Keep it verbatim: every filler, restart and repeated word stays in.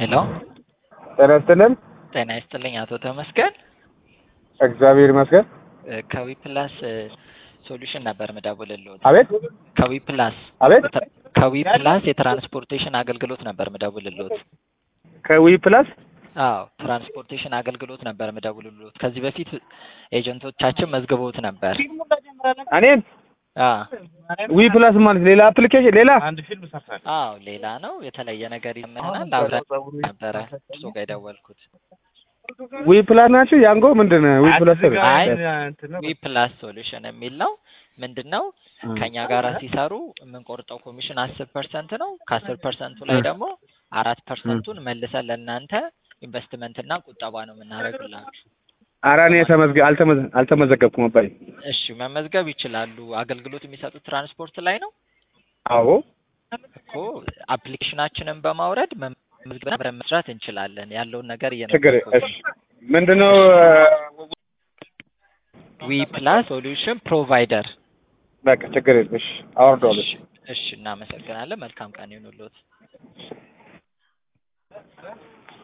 ሄሎ ጤና ይስጥልን። ጤና ይስጥልኝ አቶ ተመስገን። እግዚአብሔር ይመስገን። ከዊ ፕላስ ሶሉሽን ነበር መደውልልዎት። አቤት ከዊ ፕላስ አቤት ከዊ ፕላስ የትራንስፖርቴሽን አገልግሎት ነበር መደውልልዎት። ከዊ ፕላስ አዎ ትራንስፖርቴሽን አገልግሎት ነበር መደውልልዎት። ከዚህ በፊት ኤጀንቶቻችን መዝግበውት ነበር። እኔን አዎ ዊ ፕላስ ማለት ሌላ አፕሊኬሽን ሌላ አንድ ፊልም ሰርታል። አዎ ሌላ ነው የተለየ ነገር ይመናል። አብረን ነበረ እሱ ጋር የደወልኩት። ዊ ፕላስ ናችሁ? ያንጎ ምንድነው ዊ ፕላስ? አይ ዊ ፕላስ ሶሉሽን የሚል ነው። ምንድነው ከኛ ጋር ሲሰሩ የምንቆርጠው ኮሚሽን አስር ፐርሰንት ነው። ከአስር ፐርሰንቱ ላይ ደግሞ አራት ፐርሰንቱን መልሰን ለእናንተ ኢንቨስትመንትና ቁጠባ ነው የምናደርግላችሁ። ኧረ እኔ ተመዝገ አልተመዘ አልተመዘገብኩም አባይ። እሺ መመዝገብ ይችላሉ። አገልግሎት የሚሰጡት ትራንስፖርት ላይ ነው። አዎ እኮ አፕሊኬሽናችንን በማውረድ መመዝገብ አብረን መስራት እንችላለን። ያለውን ነገር ችግር እየነገርኩት እሺ ምንድነው ዊ ፕላስ ሶሉሽን ፕሮቫይደር። በቃ ችግር የለም። እሺ አወርደዋለሁ። እሺ እሺ እናመሰግናለን። መልካም ቀን ይሁንልዎት።